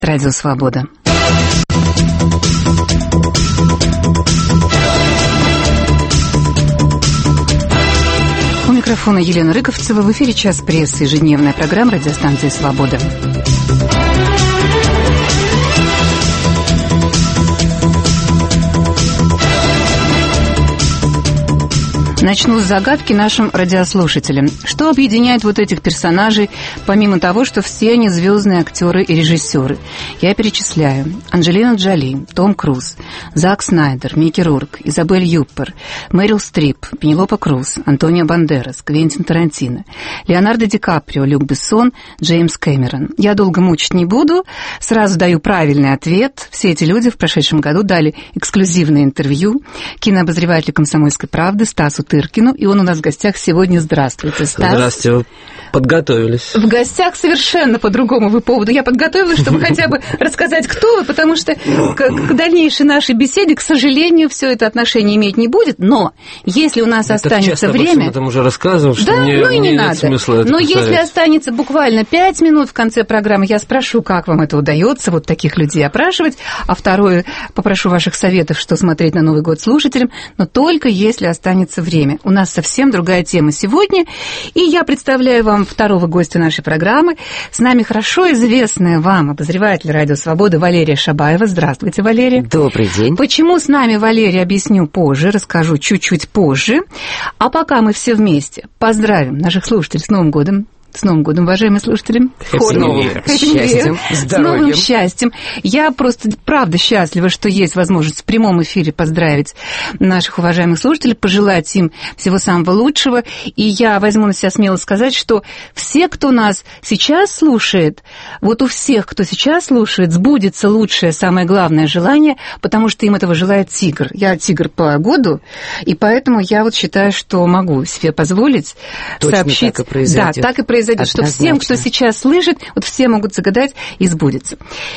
Радио Свобода. У микрофона Елена Рыковцева. В эфире «Час прессы», ежедневная программа радиостанции «Свобода». Начну с загадки нашим радиослушателям. Что объединяет вот этих персонажей, помимо того, что все они звездные актеры и режиссеры? Я перечисляю. Анджелина Джоли, Том Круз, Зак Снайдер, Микки Рурк, Изабель Юппер, Мэрил Стрип, Пенелопа Круз, Антонио Бандерас, Квентин Тарантино, Леонардо Ди Каприо, Люк Бессон, Джеймс Кэмерон. Я долго мучить не буду, сразу даю правильный ответ. Все эти люди в прошедшем году дали эксклюзивное интервью кинообозревателю «Комсомольской правды» Стасу Тыркину, и он у нас в гостях сегодня. Здравствуйте, Стас. Здравствуйте. Подготовились. В гостях совершенно по другому вы поводу. Я подготовилась, чтобы хотя бы рассказать, кто вы, потому что к дальнейшей нашей беседе, к сожалению, все это отношение иметь не будет. Но если у нас останется время... Я этом уже рассказывал, что да, мне не нет надо. Смысла это Но повторять. если останется буквально 5 минут в конце программы, я спрошу, как вам это удается, вот таких людей опрашивать, а второе, попрошу ваших советов, что смотреть на Новый год слушателям, но только если останется время. У нас совсем другая тема сегодня, и я представляю вам второго гостя нашей программы. С нами хорошо известная вам обозреватель «Радио Свобода» Валерия Шабаева. Здравствуйте, Валерия. Добрый день. Почему с нами Валерия, объясню позже, расскажу чуть-чуть позже. А пока мы все вместе поздравим наших слушателей с Новым годом. С Новым годом, уважаемые слушатели. С новым счастьем, с новым счастьем. Я просто, правда, счастлива, что есть возможность в прямом эфире поздравить наших уважаемых слушателей, пожелать им всего самого лучшего. И я возьму на себя смело сказать, что все, кто нас сейчас слушает, вот у всех, кто сейчас слушает, сбудется лучшее, самое главное желание, потому что им этого желает тигр. Я тигр по году, и поэтому я вот считаю, что могу себе позволить сообщить. Так и произойдет. Да, так и произойдет, что всем, кто сейчас слышит, вот все могут загадать и сбудется.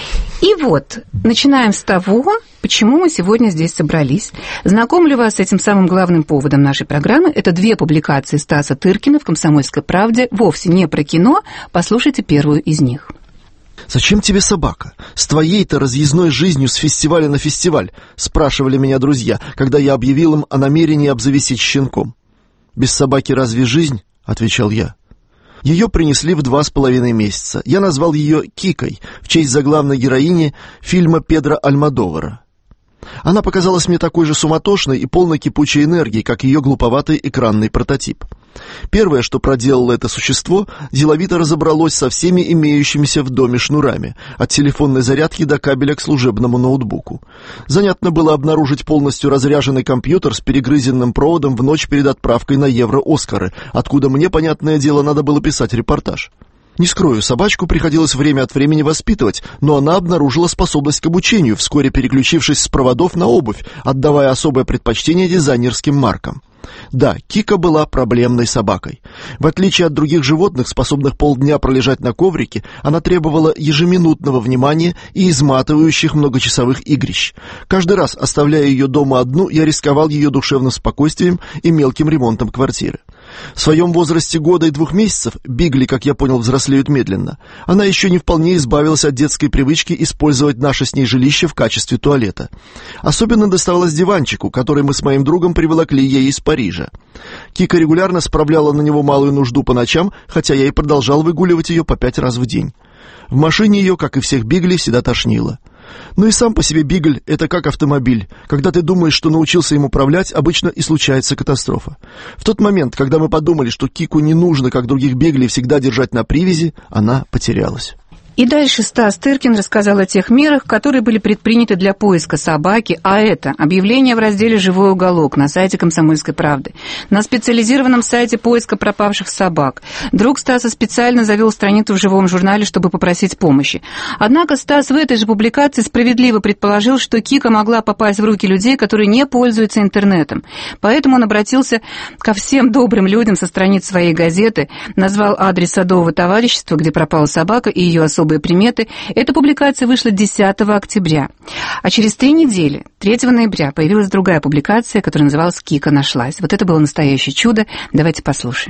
И вот, начинаем с того, почему мы сегодня здесь собрались. Знакомлю вас с этим самым главным поводом нашей программы. Это 2 публикации Стаса Тыркина в «Комсомольской правде», вовсе не про кино. Послушайте первую из них. «Зачем тебе собака? С твоей-то разъездной жизнью с фестиваля на фестиваль?» — спрашивали меня друзья, когда я объявил им о намерении обзавестись щенком. «Без собаки разве жизнь?» — отвечал я. Ее принесли в 2,5 месяца. Я назвал ее Кикой в честь заглавной героини фильма Педро Альмодовара. Она показалась мне такой же суматошной и полной кипучей энергии, как ее глуповатый экранный прототип. Первое, что проделало это существо, деловито разобралось со всеми имеющимися в доме шнурами, от телефонной зарядки до кабеля к служебному ноутбуку. Занятно было обнаружить полностью разряженный компьютер с перегрызенным проводом в ночь перед отправкой на Евро-Оскары, откуда мне, понятное дело, надо было писать репортаж. Не скрою, собачку приходилось время от времени воспитывать, но она обнаружила способность к обучению, вскоре переключившись с проводов на обувь, отдавая особое предпочтение дизайнерским маркам. Да, Кика была проблемной собакой. В отличие от других животных, способных полдня пролежать на коврике, она требовала ежеминутного внимания и изматывающих многочасовых игрищ. Каждый раз, оставляя ее дома одну, я рисковал ее душевным спокойствием и мелким ремонтом квартиры. В своем возрасте года и 2 месяцев, бигли, как я понял, взрослеют медленно, она еще не вполне избавилась от детской привычки использовать наше с ней жилище в качестве туалета. Особенно доставалось диванчику, который мы с моим другом приволокли ей из Парижа. Кика регулярно справляла на него малую нужду по ночам, хотя я и продолжал выгуливать ее по 5 раз в день. В машине ее, как и всех биглей, всегда тошнило. Ну и сам по себе бигль – это как автомобиль. Когда ты думаешь, что научился им управлять, обычно и случается катастрофа. В тот момент, когда мы подумали, что Кику не нужно, как других биглей, всегда держать на привязи, она потерялась. И дальше Стас Тыркин рассказал о тех мерах, которые были предприняты для поиска собаки, а это объявление в разделе «Живой уголок» на сайте «Комсомольской правды», на специализированном сайте поиска пропавших собак. Друг Стаса специально завел страницу в живом журнале, чтобы попросить помощи. Однако Стас в этой же публикации справедливо предположил, что Кика могла попасть в руки людей, которые не пользуются интернетом. Поэтому он обратился ко всем добрым людям со страниц своей газеты, назвал адрес садового товарищества, где пропала собака, и ее особые приметы. Эта публикация вышла 10 октября. А через 3 недели, 3 ноября, появилась другая публикация, которая называлась «Кика нашлась». Вот это было настоящее чудо. Давайте послушаем.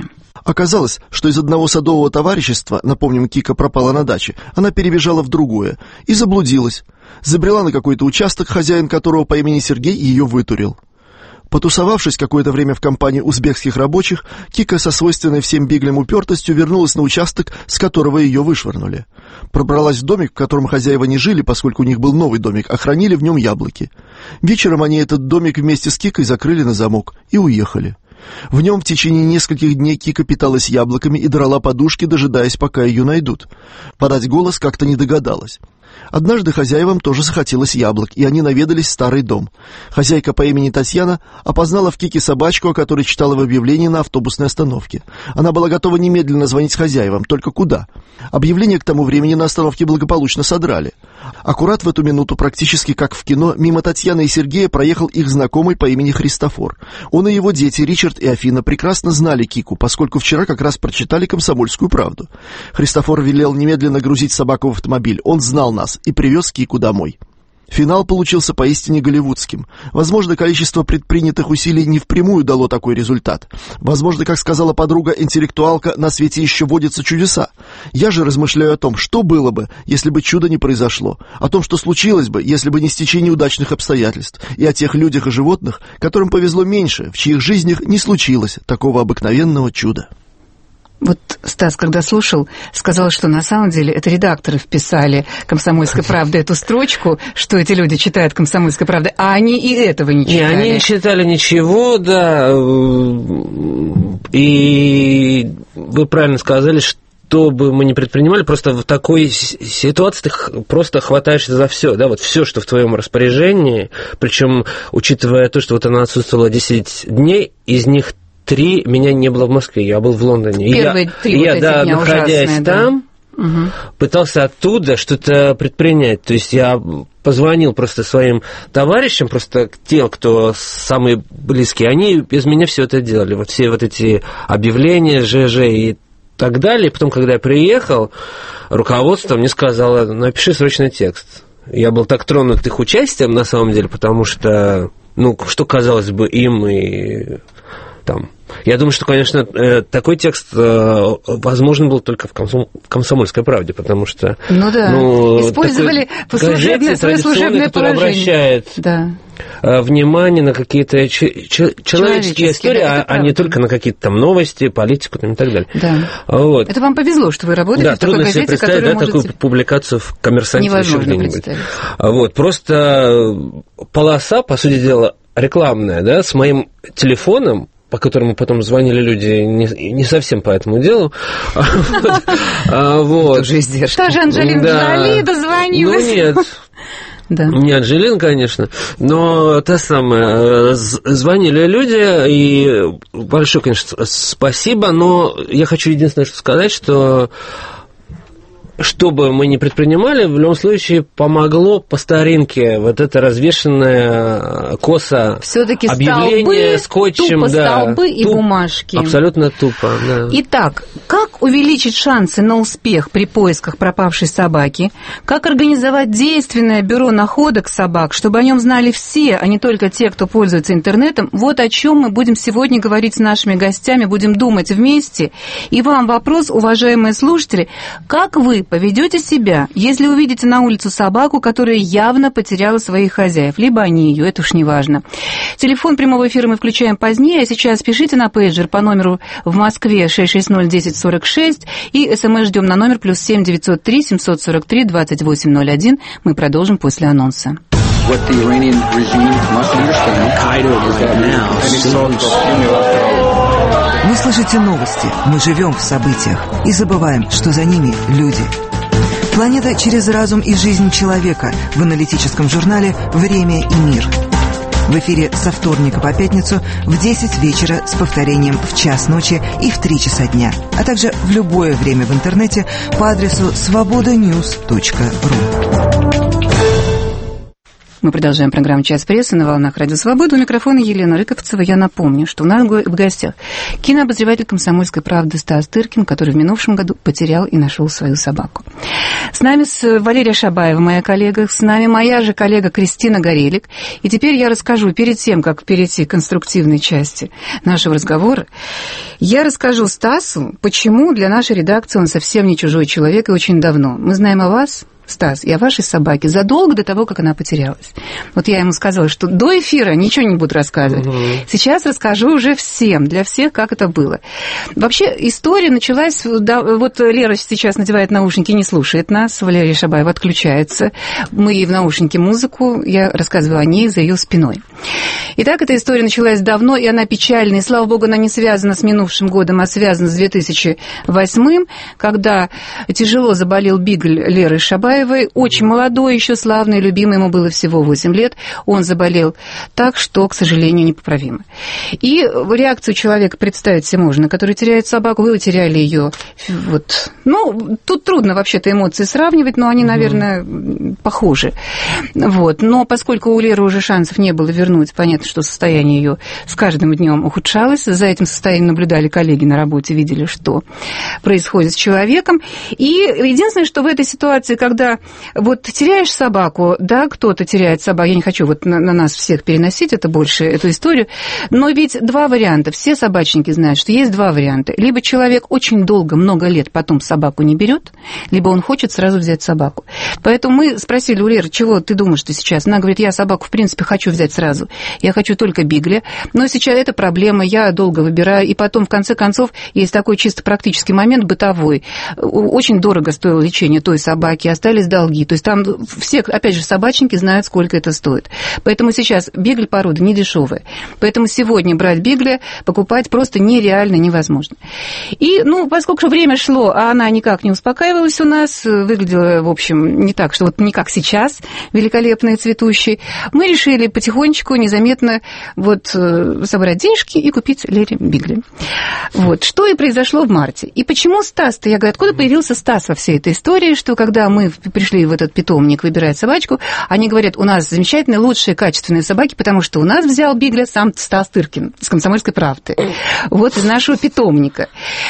Оказалось, что из одного садового товарищества, напомним, Кика пропала на даче, она перебежала в другое и заблудилась. Забрела на какой-то участок, хозяин которого по имени Сергей ее вытурил. Потусовавшись какое-то время в компании узбекских рабочих, Кика со свойственной всем биглям упертостью вернулась на участок, с которого ее вышвырнули. Пробралась в домик, в котором хозяева не жили, поскольку у них был новый домик, а хранили в нем яблоки. Вечером они этот домик вместе с Кикой закрыли на замок и уехали. В нем в течение нескольких дней Кика питалась яблоками и драла подушки, дожидаясь, пока ее найдут. Подать голос как-то не догадалась. Однажды хозяевам тоже захотелось яблок, и они наведались в старый дом. Хозяйка по имени Татьяна опознала в Кике собачку, о которой читала в объявлении на автобусной остановке. Она была готова немедленно звонить хозяевам, только куда? Объявление к тому времени на остановке благополучно содрали. Аккурат в эту минуту, практически как в кино, мимо Татьяны и Сергея проехал их знакомый по имени Христофор. Он и его дети, Ричард и Афина, прекрасно знали Кику, поскольку вчера как раз прочитали «Комсомольскую правду». Христофор велел немедленно грузить собаку в автомобиль. Он знал нас и привез Кику домой. Финал получился поистине голливудским. Возможно, количество предпринятых усилий не впрямую дало такой результат. Возможно, как сказала подруга-интеллектуалка, на свете еще водятся чудеса. Я же размышляю о том, что было бы, если бы чудо не произошло, о том, что случилось бы, если бы не стечение удачных обстоятельств, и о тех людях и животных, которым повезло меньше, в чьих жизнях не случилось такого обыкновенного чуда. Вот Стас, когда слушал, сказал, что на самом деле это редакторы вписали «Комсомольской правды» эту строчку, что эти люди читают «Комсомольской правды», а они и этого не читали. Они не читали ничего, да. И вы правильно сказали, что бы мы ни предпринимали, просто в такой ситуации ты просто хватаешься за все, да, вот все, что в твоем распоряжении, причем, учитывая то, что вот она отсутствовала 10 дней, из них 3 меня не было в Москве, я был в Лондоне. Первые 3 вот эти дня находясь ужасные, там, да. пытался оттуда что-то предпринять. То есть я позвонил просто своим товарищам, просто тем, кто самые близкие, они без меня все это делали. Вот все вот эти объявления, ЖЖ и так далее. И потом, когда я приехал, руководство мне сказало: напиши срочно текст. Я был так тронут их участием, на самом деле, потому что, ну, что казалось бы им и там. Я думаю, что, конечно, такой текст возможен был только в «Комсомольской правде», потому что... Ну да, использовали свое служебное положение. Обращает внимание на какие-то человеческие истории, а не только на какие-то там новости, политику там, и так далее. Да. Вот. Это вам повезло, что вы работаете в такой газете, которая может... Да, такую публикацию в «Коммерсанте» еще где-нибудь. Вот, просто полоса, по сути дела, рекламная, да, с моим телефоном, по которому потом звонили люди не совсем по этому делу. Тоже издержка. Тоже Анджелина Джоли дозвонилась. Ну, нет. Да. Не Анджелина, конечно, но та самая. Звонили люди, и большое, конечно, спасибо, но я хочу единственное, что сказать, что бы мы ни предпринимали, в любом случае помогло по старинке вот это развешенное косо всё-таки объявление скотчем. Тупо столбы и бумажки. Абсолютно тупо, да. Итак, как увеличить шансы на успех при поисках пропавшей собаки? Как организовать действенное бюро находок собак, чтобы о нем знали все, а не только те, кто пользуется интернетом? Вот о чем мы будем сегодня говорить с нашими гостями, будем думать вместе. И вам вопрос, уважаемые слушатели, как вы поведете себя, если увидите на улице собаку, которая явно потеряла своих хозяев, либо они ее, это уж не важно. Телефон прямого эфира мы включаем позднее, а сейчас пишите на пейджер по номеру в Москве 660-1046 и СМС ждем на номер +7 903 743 2801. Мы продолжим после анонса. Вы слышите новости, мы живем в событиях и забываем, что за ними люди. Планета через разум и жизнь человека в аналитическом журнале «Время и мир». В эфире со вторника по пятницу в 10 вечера с повторением в час ночи и в 3 часа дня, а также в любое время в интернете по адресу svobodanews.ru. Мы продолжаем программу «Час прессы» на волнах Радио Свобода. У микрофона Елена Рыковцева. Я напомню, что у нас в гостях кинообозреватель «Комсомольской правды» Стас Тыркин, который в минувшем году потерял и нашел свою собаку. С нами Валерия Шабаева, моя коллега, с нами моя же коллега Кристина Горелик. И теперь я расскажу, перед тем, как перейти к конструктивной части нашего разговора, я расскажу Стасу, почему для нашей редакции он совсем не чужой человек и очень давно. Мы знаем о вас, Стас, и о вашей собаке задолго до того, как она потерялась. Вот я ему сказала, что до эфира ничего не буду рассказывать. Сейчас расскажу уже всем, для всех, как это было. Вообще, история началась... Вот Лера сейчас надевает наушники, не слушает нас. Валерия Шабаева отключается. Мы ей в наушнике музыку. Я рассказываю о ней за ее спиной. Итак, эта история началась давно, и она печальная. И, слава богу, она не связана с минувшим годом, а связана с 2008, когда тяжело заболел бигль Леры Шабаевой. Очень молодой, еще славный, любимый, ему было всего 8 лет. Он заболел так, что, к сожалению, непоправимо. И реакцию человека представить себе можно, который теряет собаку. Вы теряли ее. Вот. Ну, тут трудно вообще-то эмоции сравнивать, но они, наверное, похожи. Вот. Но поскольку у Леры уже шансов не было вернуть, понятно, что состояние ее с каждым днем ухудшалось. За этим состоянием наблюдали коллеги на работе, видели, что происходит с человеком. И единственное, что в этой ситуации, когда вот теряешь собаку, да, кто-то теряет собаку, я не хочу вот на нас всех переносить это больше, эту историю, но ведь два варианта, все собачники знают, что есть два варианта. Либо человек очень долго, много лет потом собаку не берет, либо он хочет сразу взять собаку. Поэтому мы спросили у Леры, чего ты думаешь ты сейчас? Она говорит, я собаку, в принципе, хочу взять сразу, я хочу только бигля, но сейчас это проблема, я долго выбираю, и потом, в конце концов, есть такой чисто практический момент бытовой. Очень дорого стоило лечение той собаки, остались долги. То есть там все, опять же, собачники знают, сколько это стоит. Поэтому сейчас бигль порода не дешевая. Поэтому сегодня брать бигля, покупать просто нереально невозможно. И, ну, поскольку время шло, а она никак не успокаивалась у нас, выглядела, в общем, не так, что вот не как сейчас, великолепная, цветущая, мы решили потихонечку, незаметно вот собрать денежки и купить Лере бигля. Вот. Что и произошло в марте. И почему Стас-то? Я говорю, откуда появился Стас во всей этой истории, что когда мы пришли в этот питомник выбирать собачку, они говорят, у нас замечательные, лучшие, качественные собаки, потому что у нас взял бигля сам Стас Тыркин из «Комсомольской правды». Вот из нашего питомника.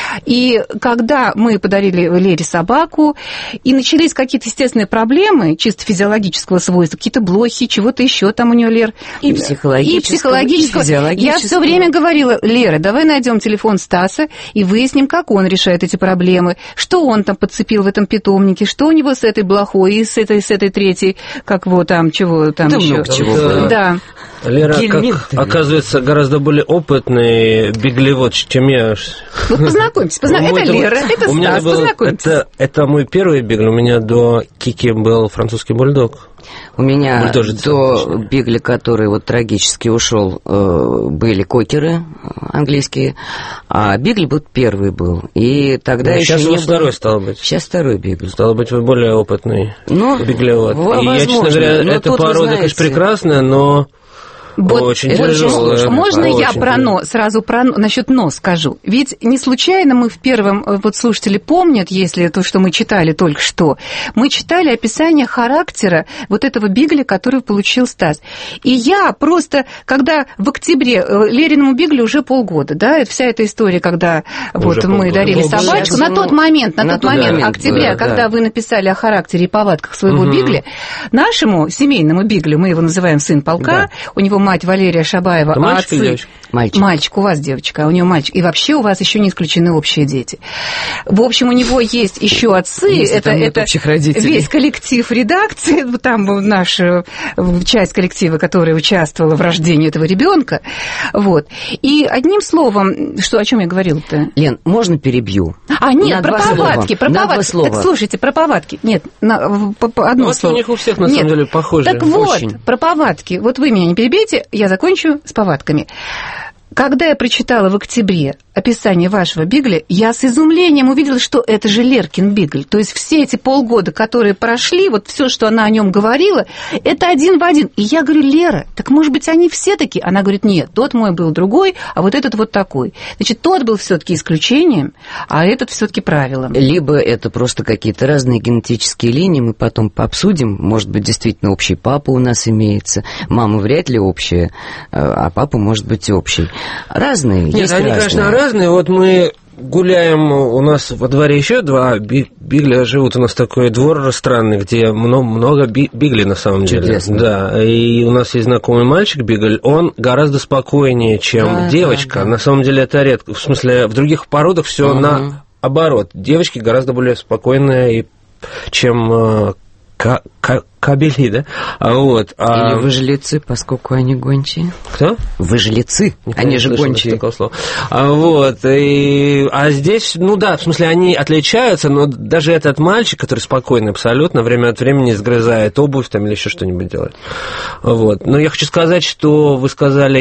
И когда мы подарили Лере собаку, и начались какие-то естественные проблемы, чисто физиологического свойства, какие-то блохи, чего-то еще там у нее, Лер. И психологического, и физиологического. Я все время говорила, Лера, давай найдем телефон Стаса и выясним, как он решает эти проблемы, что он там подцепил в этом питомнике, что у него с этой блохой и с этой третьей, как вот там, чего там да еще. Много чего. Да. Лера, оказывается, гораздо более опытный биглевод, чем я. Вот познакомьтесь. Это Лера, это Стас, познакомьтесь. Это мой первый бигль. У меня до Кики был французский бульдог. У меня до бигля, который вот трагически ушел, были кокеры английские, а бигль вот первый был. И тогда еще сейчас второй стал быть. Сейчас второй бигль. Стало быть, вы более опытный биглевод. И я, честно говоря, эта порода, конечно, прекрасная, но... Вот, очень тяжело. Можно я сразу насчет «но» скажу? Ведь не случайно мы в первом, вот слушатели помнят, если то, что мы читали только что, мы читали описание характера вот этого бигля, который получил Стас. И я просто, когда в октябре Лериному биглю уже полгода, да, вся эта история, когда вот мы дарили собачку, на тот момент октября, когда вы написали о характере и повадках своего бигля, нашему семейному биглю, мы его называем сын полка, у него мать Валерия Шабаева, а мальчик или девочка? Мальчик, у вас девочка, а у нее мальчик. И вообще у вас еще не исключены общие дети. В общем, у него есть еще отцы, это весь коллектив редакции, там наша часть коллектива, которая участвовала в рождении этого ребенка. Вот. И одним словом, что, о чем я говорила-то? Лен, можно перебью? Нет, про повадки. Так слушайте, про повадки. Нет, одно слово. У них у всех, на самом деле, похоже. Так вот, про повадки. Вот вы меня не перебейте, я закончу с повадками. Когда я прочитала в октябре описание вашего Бигля, я с изумлением увидела, что это же Леркин Бигль. То есть все эти полгода, которые прошли, вот все, что она о нем говорила, это один в один. И я говорю: Лера, так может быть они все такие? Она говорит: нет, тот мой был другой, а вот этот вот такой. Значит, тот был все-таки исключением, а этот все-таки правилом. Либо это просто какие-то разные генетические линии, мы потом пообсудим, может быть, действительно общий папа у нас имеется, мама вряд ли общая, а папа может быть общий. Разные, нет, есть они, разные. Конечно, разные. Вот мы гуляем, у нас во дворе еще 2 бигля живут. У нас такой двор странный, где много биглей на самом деле. Чудесно. Да, и у нас есть знакомый мальчик бигль, он гораздо спокойнее, чем девочка. Да. На самом деле это редко. В смысле, в других породах все наоборот. Девочки гораздо более спокойные, чем кобели, да? Вот. Или выжлецы, поскольку они гончие. Кто? Выжлецы, они же гончие. Вот. А здесь, ну да, в смысле, они отличаются, но даже этот мальчик, который спокойный абсолютно, время от времени сгрызает обувь там или еще что-нибудь делает. Вот. Но я хочу сказать, что вы сказали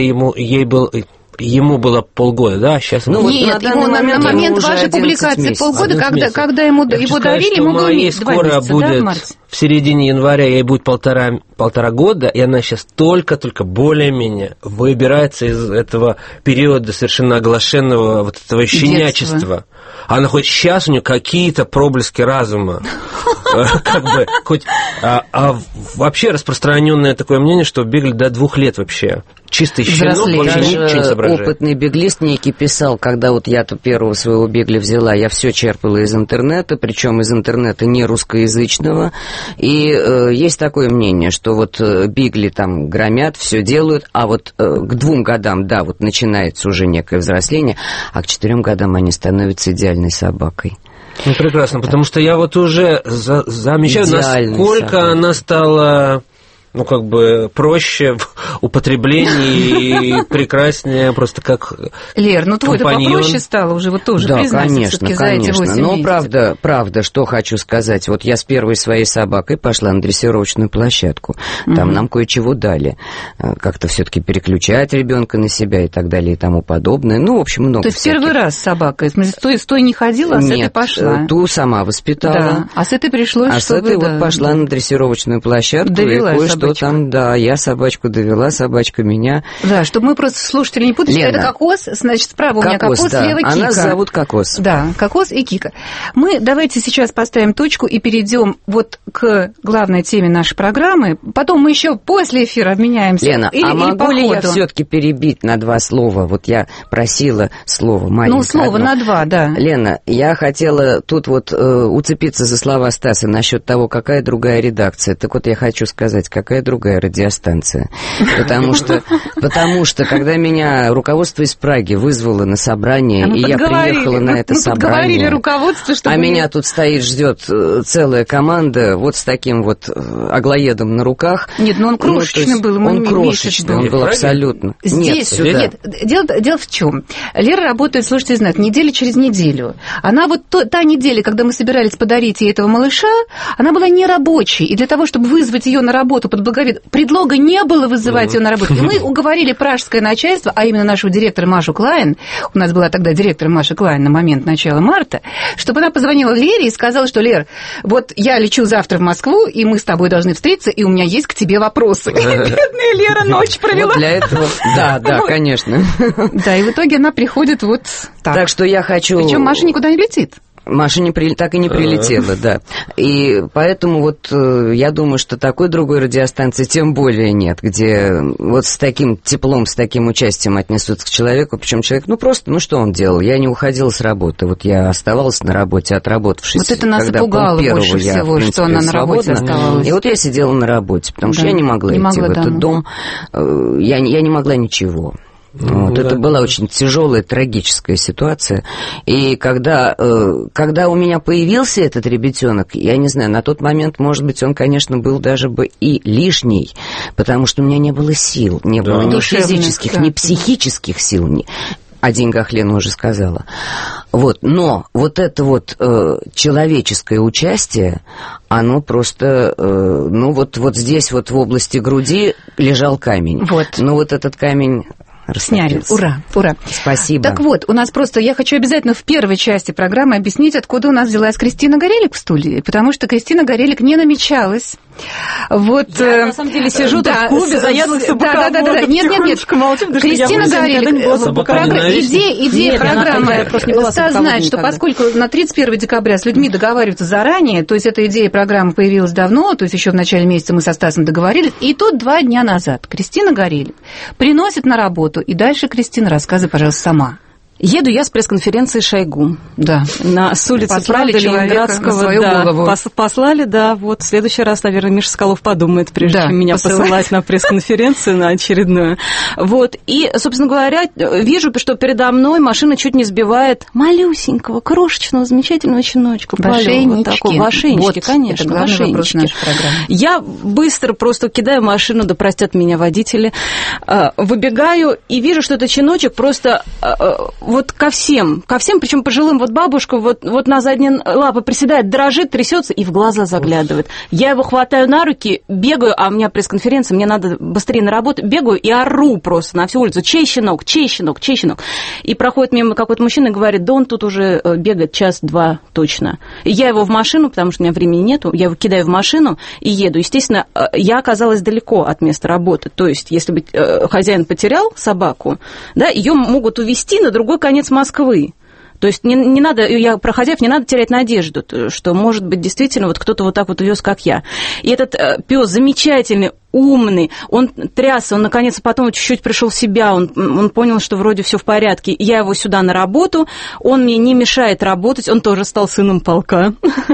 ему было полгода, да? Сейчас нет, ему на момент вашей публикации полгода, когда его дарили, ему было 2 месяца. Скоро будет, да, в середине января ей будет полтора года, и она сейчас только более-менее выбирается из этого периода совершенно оглашенного вот этого щенячества. Детство. Она хоть сейчас у нее какие-то проблески разума. Как бы, хоть... вообще распространенное такое мнение, что бигль до 2 лет вообще. Чистый щенок, вообще ничего не соображает. Опытный биглист некий писал, когда вот я-то первого своего бигля взяла, я все черпала из интернета, причем из интернета не русскоязычного. И есть такое мнение, что вот бигли там громят, все делают, а вот к 2 годам, да, вот начинается уже некое взросление, а к 4 годам они становятся идеальной собакой. Ну, прекрасно, потому что я вот уже замечаю, насколько она стала... ну, как бы проще в употреблении и прекраснее просто как Лер, ну твой-то компаньон. попроще стало уже, вот тоже да, признайся, конечно, все-таки за эти 8 но месяцев. правда, что хочу сказать. Вот я с первой своей собакой пошла на дрессировочную площадку. Там нам кое-чего дали. Как-то все-таки переключать ребенка на себя и так далее и тому подобное. Ну, в общем, много. То есть первый раз с собакой, в смысле, с той не ходила, а с этой пошла? Нет, ту сама воспитала. Да. А с этой пришлось, а с этой вот пошла на дрессировочную площадку. Довела и кое-что собачку. Там, да, я собачку довела, собачка меня. Да, чтобы мы просто слушатели не путали, это Кокос, значит, справа у меня Кокос, да. слева Кика. Она зовут Кокос. Да, Кокос и Кика. Мы давайте сейчас поставим точку и перейдем вот к главной теме нашей программы. Потом мы еще после эфира обменяемся. Лена, могу ли я все-таки перебить на 2 слова? Вот я просила слово маленькое. Ну, слово одно. на 2, да. Лена, я хотела тут вот уцепиться за слова Стаса насчет того, какая другая редакция. Так вот, я хочу сказать, какая другая радиостанция. Потому что, когда меня руководство из Праги вызвало на собрание, и я приехала на это собрание, руководство, чтобы... а меня тут стоит, ждет целая команда вот с таким вот аглоедом на руках. Нет, ну он крошечный был. Он крошечный, он был абсололютно. Здесь, нет, дело в чем? Лера работает, слушайте, знают, неделю через неделю. Она вот та неделя, когда мы собирались подарить ей этого малыша, она была нерабочей. И для того, чтобы вызвать ее на работу под благовид, предлога не было вызывать ее на работу. И мы уговорили пражское начальство, а именно нашего директора Машу Клайн, у нас была тогда директор Маша Клайн на момент начала марта, чтобы она позвонила Лере и сказала, что, Лер, вот я лечу завтра в Москву, и мы с тобой должны встретиться, и у меня есть к тебе вопросы. Бедная Лера ночь провела. Для этого, да, конечно. Да, и в итоге она приходит вот так. Так что я хочу... Причем Маша никуда не летит. Маша так и не прилетела, да. И поэтому вот я думаю, что такой другой радиостанции тем более нет, где вот с таким теплом, с таким участием отнесутся к человеку. Причем человек, просто, что он делал? Я не уходила с работы. Вот я оставалась на работе, отработавшись. Вот это нас пугало больше всего, что она на работе оставалась. И вот я сидела на работе, потому что я не могла идти в этот дом. Я не могла ничего. Вот, это была очень тяжелая, трагическая ситуация. И когда у меня появился этот ребятенок, я не знаю, на тот момент, может быть, он, конечно, был даже бы и лишний, потому что у меня не было сил, не было ни физических, ни психических сил, о деньгах Лена уже сказала. Вот, но вот это вот человеческое участие, оно просто, вот здесь вот в области груди лежал камень. Вот. Но вот этот камень... Сняли. Ура, ура. Спасибо. Так вот, у нас просто, я хочу обязательно в первой части программы объяснить, откуда у нас взялась Кристина Горелик в студии, потому что Кристина Горелик не намечалась. Вот, я, на самом деле, сижу в клубе заядлых собаков. Да. Нет. Кристина Горелик. Идея программы знает, что поскольку на 31 декабря с людьми договариваются заранее, то есть эта идея программы появилась давно, то есть еще в начале месяца мы со Стасом договорились, и тут 2 дня назад Кристина Горелик приносит на работу, и дальше, Кристина, рассказывай, пожалуйста, сама. Еду я с пресс-конференции Шойгу. Да. С улицы Правды Ленинградского. Послали, да. Вот в следующий раз, наверное, Миша Соколов подумает, прежде чем меня посылать на пресс-конференцию, на очередную. Вот. И, собственно говоря, вижу, что передо мной машина чуть не сбивает малюсенького, крошечного, замечательного щеночка. В ошейничке. В ошейничке, конечно. Это главный вопрос нашей программы. Я быстро просто кидаю машину, да простят меня водители, выбегаю и вижу, что этот щеночек просто... Вот ко всем, причем пожилым, вот бабушка вот на задние лапы приседает, дрожит, трясется и в глаза заглядывает. Я его хватаю на руки, бегаю, а у меня пресс-конференция, мне надо быстрее на работу, бегаю и ору просто на всю улицу: чей щенок, чей щенок, чей щенок. И проходит мимо какой-то мужчина и говорит: да он тут уже бегает час-два точно. И я его в машину, потому что у меня времени нету, я его кидаю в машину и еду. Естественно, я оказалась далеко от места работы, то есть если бы хозяин потерял собаку, да, ее могут увезти на другой конец Москвы. То есть не надо, я про хозяев не надо терять надежду, что, может быть, действительно вот кто-то вот так вот увез, как я. И этот пес замечательный, умный, он трясся, он наконец потом чуть-чуть пришел в себя, он понял, что вроде все в порядке. Я его сюда на работу, он мне не мешает работать, он тоже стал сыном полка.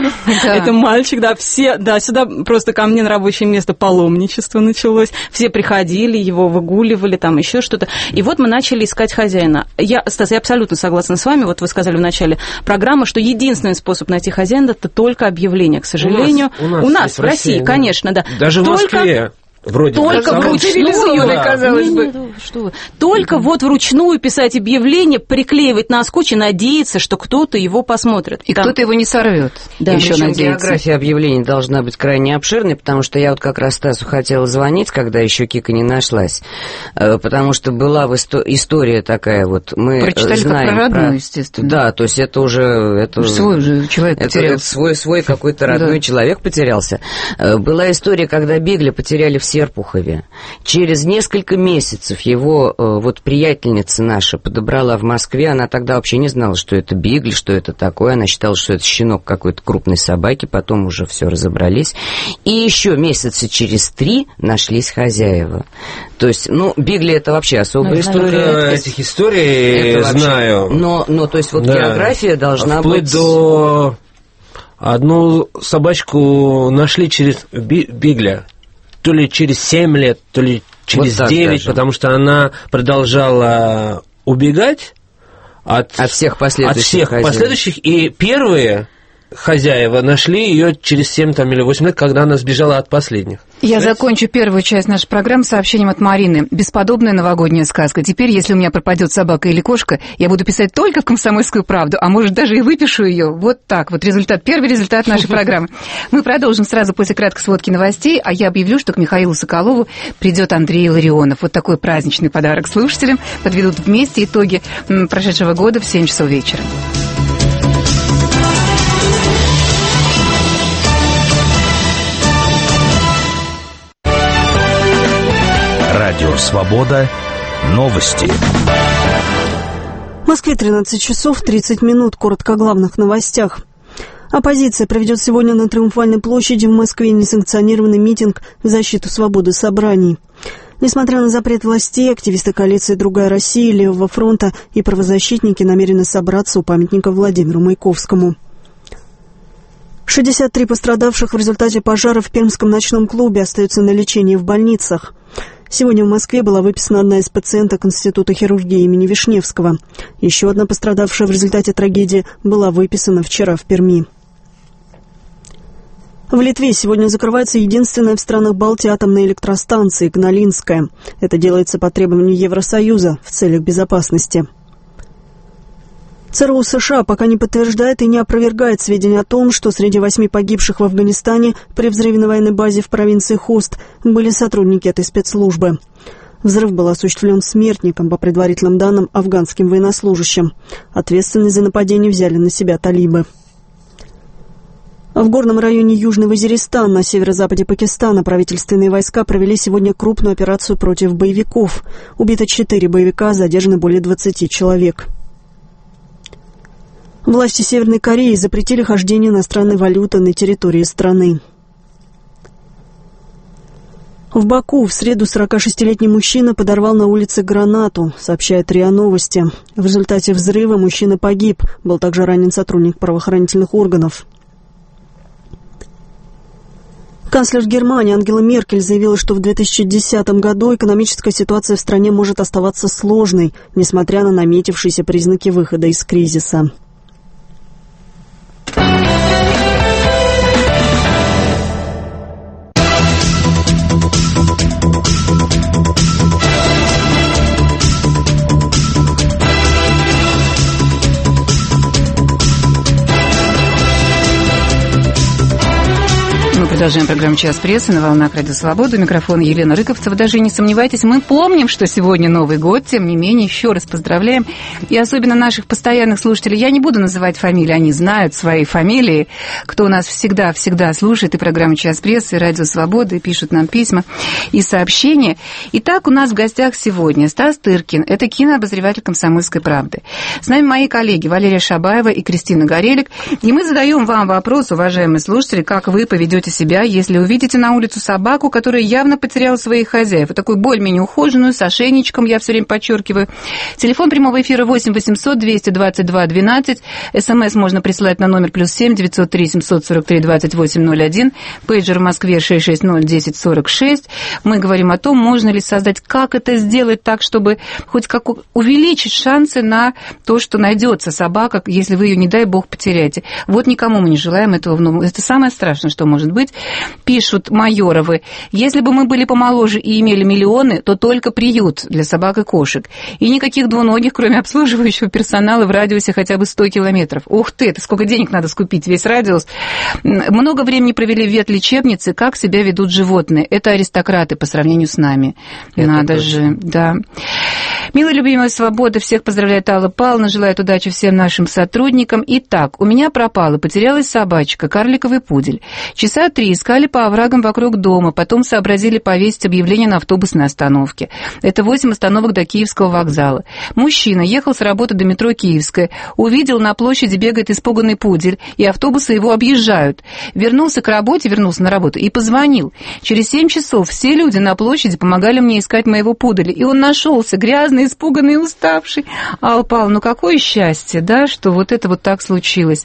Это мальчик, да, все, да, сюда просто ко мне на рабочее место паломничество началось, все приходили, его выгуливали, там еще что-то. И вот мы начали искать хозяина. Стас, я абсолютно согласна с вами, вот вы сказали в начале программы, что единственный способ найти хозяина — это только объявление, к сожалению. У нас в России, да. Конечно, да. Даже в Москве. Вроде только вручную, казалось бы. Только вот вручную писать объявление, приклеивать на скотч и надеяться, что кто-то его посмотрит. И кто-то его не сорвет. Да, еще география объявлений должна быть крайне обширной, потому что я вот как раз Стасу хотела звонить, когда еще Кика не нашлась, потому что была история такая вот. Мы прочитали знаем как про родную, естественно. Да, то есть это уже... свой уже человек потерялся. Это свой какой-то родной человек потерялся. Была история, когда Бигля потеряли в Серпухове. Через несколько месяцев его вот приятельница наша подобрала в Москве. Она тогда вообще не знала, что это Бигль, что это такое. Она считала, что это щенок какой-то крупной собаки. Потом уже все разобрались. И еще месяца через 3 нашлись хозяева. То есть, Бигли — это вообще особая история. Этих историй знаю. Но то есть, вот география должна быть... Вплоть до... Одну собачку нашли через Бигля. То ли через 7 лет, то ли через 9, даже. Потому что она продолжала убегать от всех последующих. И первые хозяева нашли ее через 7 или 8 лет, когда она сбежала от последних. Я закончу первую часть нашей программы сообщением от Марины. Бесподобная новогодняя сказка. Теперь, если у меня пропадет собака или кошка, я буду писать только в «Комсомольскую правду», а может, даже и выпишу ее. Вот так вот первый результат нашей программы. Мы продолжим сразу после краткой сводки новостей, а я объявлю, что к Михаилу Соколову придет Андрей Ларионов. Вот такой праздничный подарок слушателям. Подведут вместе итоги прошедшего года в 7 часов вечера. Радио «Свобода». Новости. В Москве 13 часов 30 минут. Коротко о главных новостях. Оппозиция проведет сегодня на Триумфальной площади в Москве несанкционированный митинг в защиту свободы собраний. Несмотря на запрет властей, активисты коалиции «Другая Россия», Левого фронта и правозащитники намерены собраться у памятника Владимиру Маяковскому. 63 пострадавших в результате пожара в Пермском ночном клубе остаются на лечении в больницах. Сегодня в Москве была выписана одна из пациенток Института хирургии имени Вишневского. Еще одна пострадавшая в результате трагедии была выписана вчера в Перми. В Литве сегодня закрывается единственная в странах Балтии атомная электростанция Игналинская. Это делается по требованию Евросоюза в целях безопасности. ЦРУ США пока не подтверждает и не опровергает сведения о том, что среди 8 погибших в Афганистане при взрыве на военной базе в провинции Хост были сотрудники этой спецслужбы. Взрыв был осуществлен смертником, по предварительным данным, афганским военнослужащим. Ответственность за нападение взяли на себя талибы. В горном районе Южный Вазиристан на северо-западе Пакистана правительственные войска провели сегодня крупную операцию против боевиков. Убито 4 боевика, задержаны более 20 человек. Власти Северной Кореи запретили хождение иностранной валюты на территории страны. В Баку в среду 46-летний мужчина подорвал на улице гранату, сообщает РИА Новости. В результате взрыва мужчина погиб, был также ранен сотрудник правоохранительных органов. Канцлер Германии Ангела Меркель заявила, что в 2010 году экономическая ситуация в стране может оставаться сложной, несмотря на наметившиеся признаки выхода из кризиса. Продолжаем программу «Час прессы» на волнах Радио Свобода. Микрофон Елена Рыковцева. Даже не сомневайтесь, мы помним, что сегодня Новый год. Тем не менее, еще раз поздравляем. И особенно наших постоянных слушателей. Я не буду называть фамилии, они знают свои фамилии. Кто нас всегда слушает и программу «Час прессы», и Радио Свобода, и пишут нам письма и сообщения. Итак, у нас в гостях сегодня Стас Тыркин. Это кинообозреватель «Комсомольской правды». С нами мои коллеги Валерия Шабаева и Кристина Горелик. И мы задаем вам вопрос, уважаемые слушатели, как вы поведете себя, если увидите на улицу собаку, которая явно потеряла своих хозяев. Вот такую более-менее ухоженную, с ошейничком, я все время подчеркиваю. Телефон прямого эфира 8 800 222 12. СМС можно присылать на номер +7 903 743 2801. Пейджер в Москве 660 10 46. Мы говорим о том, можно ли создать, как это сделать так, чтобы хоть как увеличить шансы на то, что найдется собака, если вы ее, не дай бог, потеряете. Вот никому мы не желаем этого. Это самое страшное, что может быть. Пишут Майоровы: если бы мы были помоложе и имели миллионы, то только приют для собак и кошек. И никаких двуногих, кроме обслуживающего персонала в радиусе хотя бы 100 километров. Ух ты, это сколько денег надо скупить, весь радиус. Много времени провели в ветлечебнице, как себя ведут животные. Это аристократы по сравнению с нами. Это надо точно. Же, да. Милая, любимая Свобода, всех поздравляет Алла Павловна, желает удачи всем нашим сотрудникам. Итак, у меня пропала, потерялась собачка, карликовый пудель. Часа 3 искали по оврагам вокруг дома, потом сообразили повесить объявление на автобусной остановке. Это 8 остановок до Киевского вокзала. Мужчина ехал с работы до метро Киевская, увидел, на площади бегает испуганный пудель, и автобусы его объезжают. Вернулся на работу и позвонил. Через 7 часов все люди на площади помогали мне искать моего пуделя, и он нашелся, грязный, испуганный и уставший. Алла Павловна, ну какое счастье, да, что вот это вот так случилось.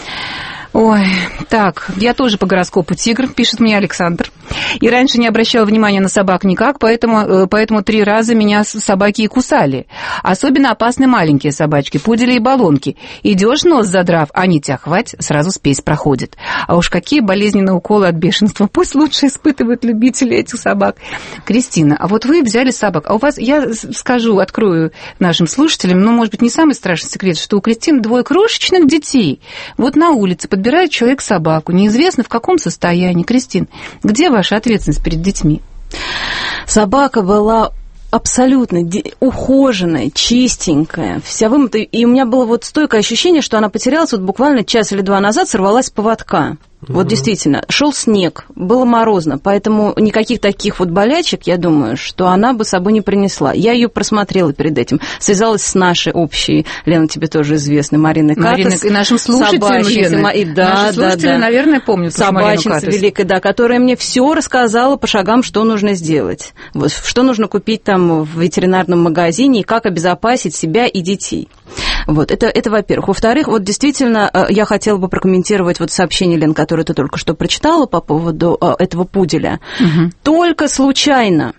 Ой, так, я тоже по гороскопу тигр, пишет мне Александр. И раньше не обращала внимания на собак никак, поэтому 3 раза меня собаки и кусали. Особенно опасны маленькие собачки, пудели и баллонки. Идешь нос задрав, они тебя хвать, сразу спесь проходит. А уж какие болезненные уколы от бешенства. Пусть лучше испытывают любители этих собак. Кристина, а вот вы взяли собак, а у вас, я скажу, открою нашим слушателям, может быть, не самый страшный секрет, что у Кристины 2 крошечных детей. Вот на улице подбирает человек собаку, неизвестно в каком состоянии. Кристин, где ваша ответственность перед детьми? Собака была абсолютно ухоженная, чистенькая, вся вымытая. И у меня было вот стойкое ощущение, что она потерялась вот буквально час или 2 назад, сорвалась с поводка. Вот действительно, шел снег, было морозно, поэтому никаких таких вот болячек, я думаю, что она бы с собой не принесла. Я ее просмотрела перед этим, связалась с нашей общей, Лена, тебе тоже известной, Мариной Катас. И нашим слушателям, Лена. Наши слушатели, наверное, помнят собачница великая, да, которая мне все рассказала по шагам, что нужно сделать. Вот, что нужно купить там в ветеринарном магазине и как обезопасить себя и детей. Вот, это во-первых. Во-вторых, вот действительно, я хотела бы прокомментировать вот сообщение, Лен, которое ты только что прочитала по поводу этого пуделя. Угу. Только случайно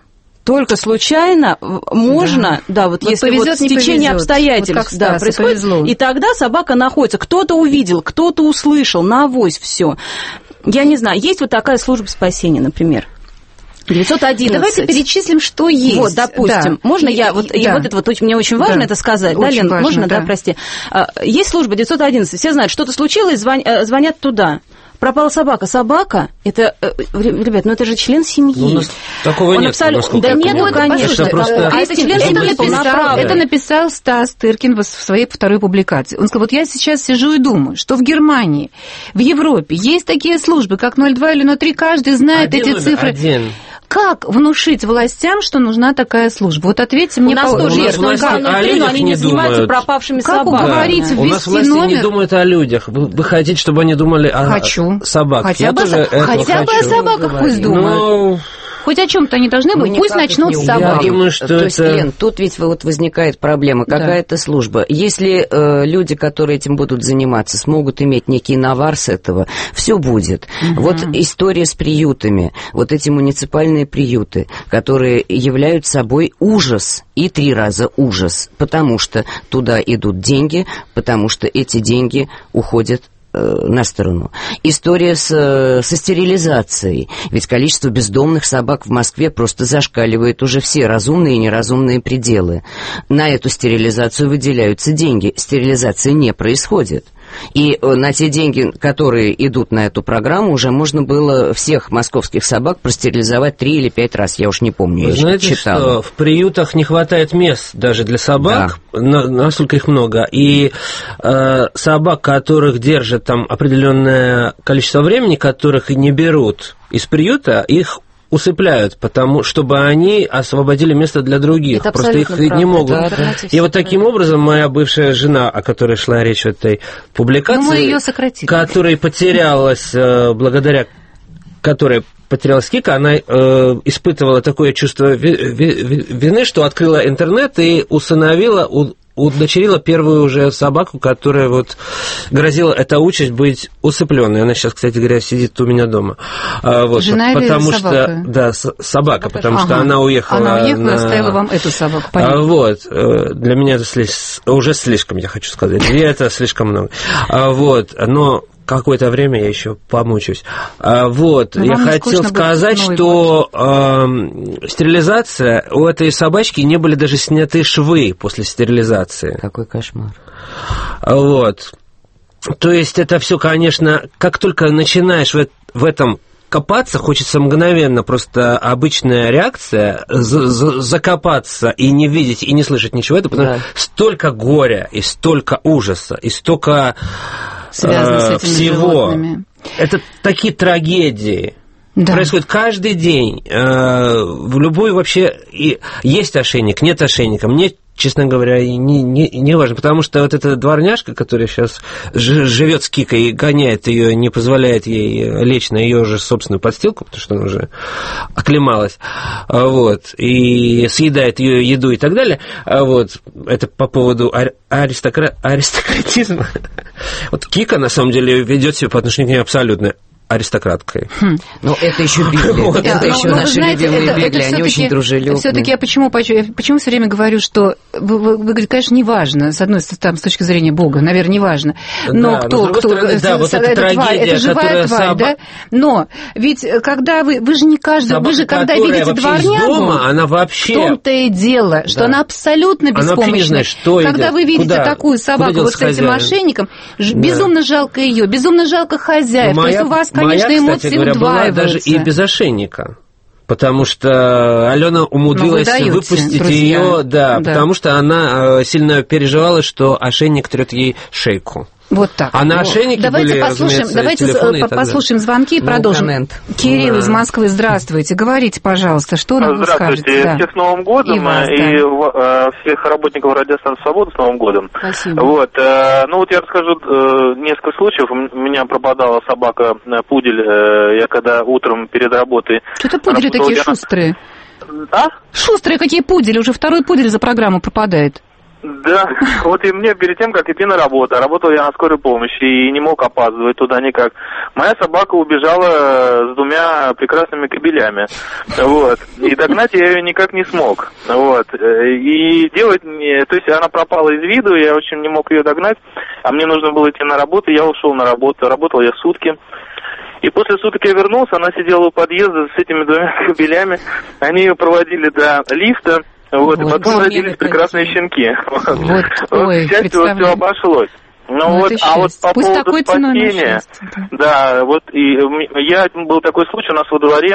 можно, да вот если повезет, вот стечение обстоятельств, вот да, происходит, повезло. И тогда собака находится, кто-то увидел, кто-то услышал, на авось все. Я не знаю, есть вот такая служба спасения, например. 911. Давайте перечислим, что есть. Вот, допустим, да. Можно я, вот, да. И вот это вот мне очень важно это сказать, да, Лен, важно, можно, да, прости. Есть служба 911, все знают, что-то случилось, звонят туда. пропала собака. Собака, это, ребят, это же член семьи. Ну, у нас такого нет. Да нет, конечно. Это член семьи. Это написал Стас Тыркин в своей второй публикации. Он сказал, вот я сейчас сижу и думаю, что в Германии, в Европе есть такие службы, как 02 или 03, каждый знает эти цифры. Как внушить властям, что нужна такая служба? Вот ответьте мне, у нас тоже есть, но они не занимаются пропавшими собаками. Как уговорить ввести номер? У нас власти не думают о людях. Вы хотите, чтобы они думали о собаках? Хотя бы о собаках пусть думают. Хоть о чем-то они должны быть, пусть начнут с собак. То есть, Лен, тут ведь возникает проблема. Какая-то служба. Если люди, которые этим будут заниматься, смогут иметь некий навар с этого, все будет. Вот история с приютами. Вот эти муниципальные приюты, которые являются собой ужас. И 3 раза ужас. Потому что туда идут деньги, потому что эти деньги уходят на сторону. История со стерилизацией. Ведь количество бездомных собак в Москве просто зашкаливает уже все разумные и неразумные пределы. На эту стерилизацию выделяются деньги. Стерилизация не происходит. И на те деньги, которые идут на эту программу, уже можно было всех московских собак простерилизовать 3 или 5 раз. Я уж не помню, я знаете, читала. Что в приютах не хватает мест даже для собак, настолько их много. И собак, которых держат там определенное количество времени, которых не берут из приюта, их усыпляют, чтобы они освободили место для других. Это просто их не могут. И вот таким образом моя бывшая жена, о которой шла речь в этой публикации, мы ее сократили. которая потерялась, благодаря которой потерялась Кика, она испытывала такое чувство вины, что открыла интернет и усыновила, удочерила первую уже собаку, которая вот грозила эта участь быть усыпленной. Она сейчас, кстати говоря, сидит у меня дома. Вот, жена потому или собака? Что, да, собака, потому что она уехала. Она уехала, оставила вам эту собаку. Вот. Для меня это уже слишком, я хочу сказать. И это слишком много. Вот. Но какое-то время я еще помучусь. Вот, я хотел сказать, что стерилизация, у этой собачки не были даже сняты швы после стерилизации. Какой кошмар. Вот. То есть это все, конечно, как только начинаешь в этом копаться, хочется мгновенно, просто обычная реакция, закопаться и не видеть, и не слышать ничего, это потому что столько горя, и столько ужаса, и столько связано с этими всего. Животными. Это такие трагедии. Да. Происходит каждый день. В любой вообще... Есть ошейник, нет ошейника. Мне, честно говоря, не важно, потому что вот эта дворняжка, которая сейчас живет с Кикой и гоняет ее, не позволяет ей лечь на ее же собственную подстилку, потому что она уже оклемалась, вот, и съедает ее еду и так далее. Вот, это по поводу аристократизма. Вот Кика, на самом деле, ведет себя по отношению к ней абсолютно аристократкой. Ну, это еще Библия. Это еще наши любимые Библии, они очень дружелюбные. Все-таки я почему все время говорю, что вы говорите, конечно, неважно, с одной стороны, с точки зрения Бога, наверное, неважно, но кто вот эта трагедия, это живая тварь, да? Но ведь когда вы же не каждый, вы же когда видите дворнягу, она вообще... В том-то и дело, что она абсолютно беспомощна. Когда вы видите такую собаку вот с этим ошейником, безумно жалко ее, безумно жалко хозяев. То есть у вас, конечно, эмоции удваиваются. Была даже и без ошейника. Потому что Алена умудрилась выпустить ее, потому что она сильно переживала, что ошейник трет ей шейку. Вот так. А на ошейнике были, давайте послушаем звонки и продолжим. Кирилл из Москвы, здравствуйте. Говорите, пожалуйста, что нам вы скажете? Здравствуйте. Всех с Новым годом. И всех работников радиостанции «Свобода» с Новым годом. Спасибо. Вот. Ну вот я расскажу несколько случаев. У меня пропадала собака пудель. Я когда утром перед работой... Что-то пудели такие шустрые. А? Шустрые какие пудели. Уже второй пудель за программу пропадает. Да, вот и мне перед тем, как идти на работу, работал я на скорой помощи и не мог опаздывать туда никак. Моя собака убежала с 2 прекрасными кобелями, вот, и догнать я ее никак не смог, вот, и делать, то есть она пропала из виду, я очень не мог ее догнать, а мне нужно было идти на работу, я ушел на работу, работал я сутки. И после суток я вернулся, она сидела у подъезда с этими 2 кобелями, они ее проводили до лифта. Вот, и потом родились прекрасные щенки. Ой, к счастью, все обошлось. Ну вот, а вот по Пусть поводу спасения, да, вот и был такой случай у нас во дворе,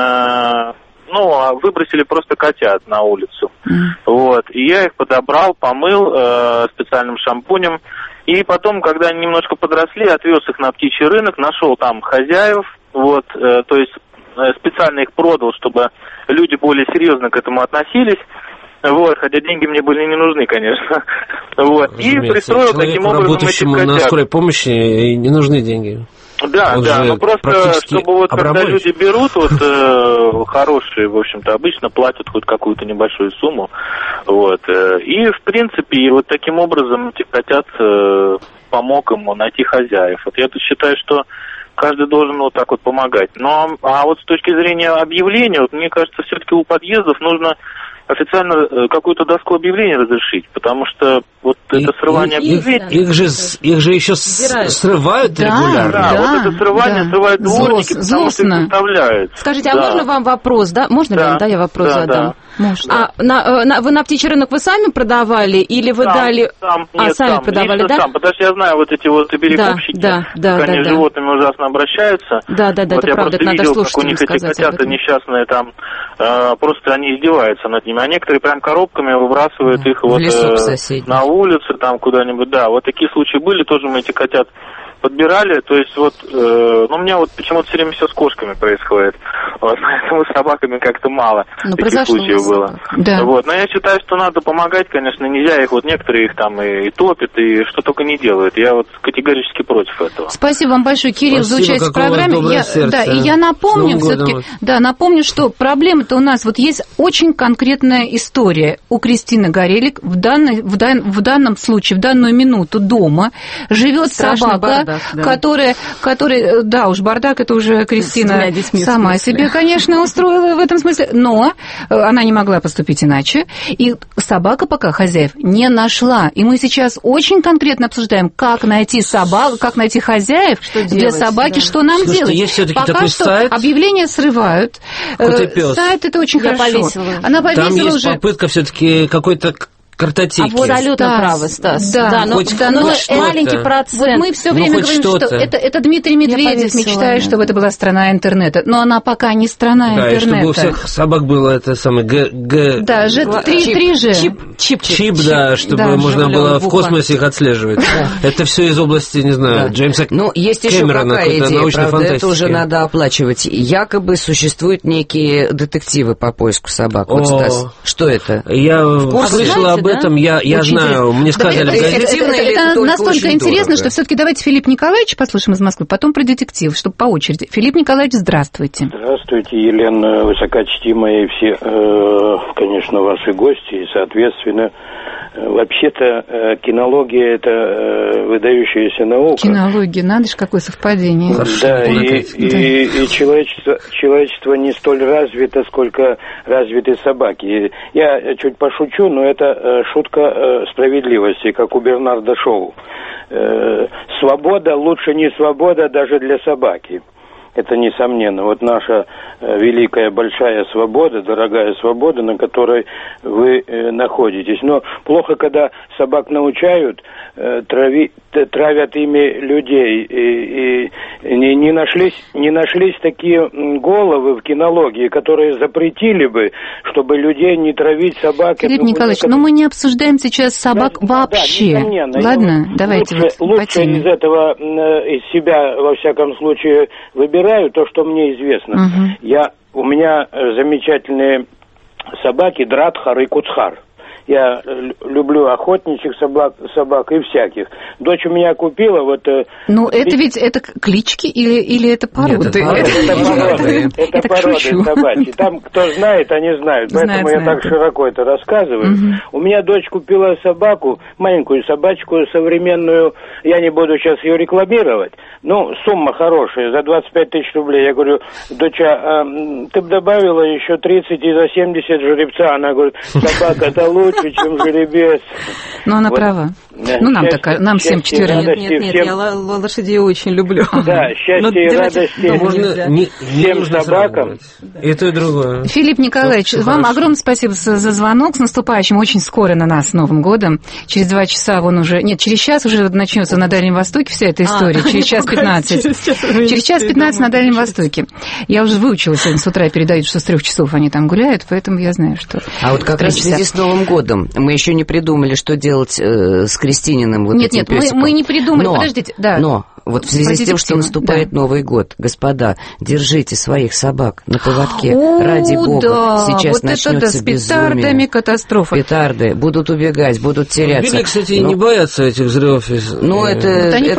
выбросили просто котят на улицу, вот, и я их подобрал, помыл специальным шампунем, и потом, когда они немножко подросли, отвез их на птичий рынок, нашел там хозяев, вот, то есть специально их продал, чтобы люди более серьезно к этому относились. Вот, хотя деньги мне были не нужны, конечно. Вот. И пристроил таким образом этих котят. На скорой помощи не нужны деньги. Да, но просто, чтобы вот когда люди берут, хорошие, в общем-то, обычно платят хоть какую-то небольшую сумму. Вот. И, в принципе, вот таким образом этих котят помог ему найти хозяев. Вот я тут считаю, что каждый должен вот так вот помогать. А вот с точки зрения объявления, вот мне кажется, все-таки у подъездов нужно официально какую-то доску объявлений разрешить, потому что вот это срывание объявлений... Их же еще срывают регулярно. Да, вот это срывание срывают дворники, потому что их заставляют. Скажите, а можно вам вопрос, да? Можно ли вам, я вопрос задам? Можно. Вы на птичий рынок вы сами продавали или вы дали... Сами продавали, да? Сам, потому что я знаю вот эти вот перекупщики, как они с животными ужасно обращаются. Да, это правда, это надо слушать. Как у них эти котята несчастные там, просто они издеваются над ними. А некоторые прям коробками выбрасывают их вот на улице, там куда-нибудь. Да, вот такие случаи были, тоже мы этих котят подбирали, то есть вот, у меня вот почему-то все время все с кошками происходит, вот, поэтому с собаками как-то мало таких случаев было. Да. Вот, но я считаю, что надо помогать, конечно, нельзя их, вот некоторые их там и топят, и что только не делают, я вот категорически против этого. Спасибо вам большое, Кирилл, за участие в программе. Я напомню все-таки, напомню, что проблема-то у нас, вот есть очень конкретная история у Кристины Горелик, в данном случае, в данную минуту дома живет собака, которая, да уж, бардак, это уже Кристина сама себе, конечно, устроила в этом смысле, но она не могла поступить иначе, и собака пока хозяев не нашла, и мы сейчас очень конкретно обсуждаем, как найти собаку, как найти хозяев для собаки, что нам делать. Есть пока что сайт? Объявления срывают, сайт это очень хорошо. Она повесила там есть уже... попытка все-таки какой-то картотеки. Абсолютно право, Стас. Да, но маленький процент. Вот мы все время говорим, что это Дмитрий Медведев мечтает, чтобы это была страна интернета. Но она пока не страна интернета. Да, и чтобы у всех собак было это самое Да, 3G. Чип, да, чтобы можно было в космосе их отслеживать. Это все из области, не знаю, Джеймса Кэмерона. Ну, есть еще какая идея, правда, это уже надо оплачивать. Якобы существуют некие детективы по поиску собак. Вот, Стас, что это? Я слышала об этом, я знаю, мне сказали в газете. Это настолько интересно, что все-таки давайте Филипп Николаевич послушаем из Москвы, потом про детектив, чтобы по очереди. Филипп Николаевич, здравствуйте. Здравствуйте, Елена, высокочтимая, и все, конечно, ваши гости, и, соответственно, вообще-то кинология – это выдающаяся наука. Кинология, надо же, какое совпадение. Да, и человечество не столь развито, сколько развиты собаки. Я чуть пошучу, но это шутка справедливости, как у Бернарда Шоу. Свобода лучше не свобода даже для собаки. Это несомненно. Вот наша великая, большая свобода, дорогая свобода, на которой вы находитесь. Но плохо, когда собак научают, травят ими людей. И не нашлись такие головы в кинологии, которые запретили бы, чтобы людей не травить собак. Филипп Николаевич, но мы не обсуждаем сейчас собак вообще. Да, ладно, давайте. Лучше из этого, из себя, во всяком случае, выбираю то, что мне известно. У меня замечательные собаки Дратхар и Куцхар. Я люблю охотничьих собак и всяких. Дочь у меня купила вот... Ну, это ведь это клички или это породы? Это породы собачьи. Там, кто знает, они знают. Поэтому я так широко это рассказываю. У меня дочь купила собаку, маленькую собачку современную. Я не буду сейчас ее рекламировать. Ну, сумма хорошая, за 25 тысяч рублей. Я говорю, доча, ты бы добавила еще 30 и за 70 жеребца. Она говорит, собака-то лучше. причем жеребец. Ну, она права. Ну, нам всем четверым. Нет, я лошадей очень люблю. Да, счастье и радости всем собакам. И то, и другое. Филипп Николаевич, вам огромное спасибо за звонок. С наступающим. Очень скоро на нас, с Новым годом. Через 2 часа через час уже начнется на Дальнем Востоке вся эта история. Через час 15. Через час 15 на Дальнем Востоке. Я уже выучила сегодня с утра, передают, что с 3 часов они там гуляют, поэтому я знаю, что... А вот как раз в связи с Новым годом мы еще не придумали, что делать с Крестининым. Нет, мы не придумали, подождите. Да. Но вот в связи с тем, что наступает Новый год, господа, держите своих собак на поводке, ради бога. Сейчас вот начнется с петардами катастрофа. Петарды будут убегать, будут теряться. Били, кстати, не боятся этих взрывов. Ну, они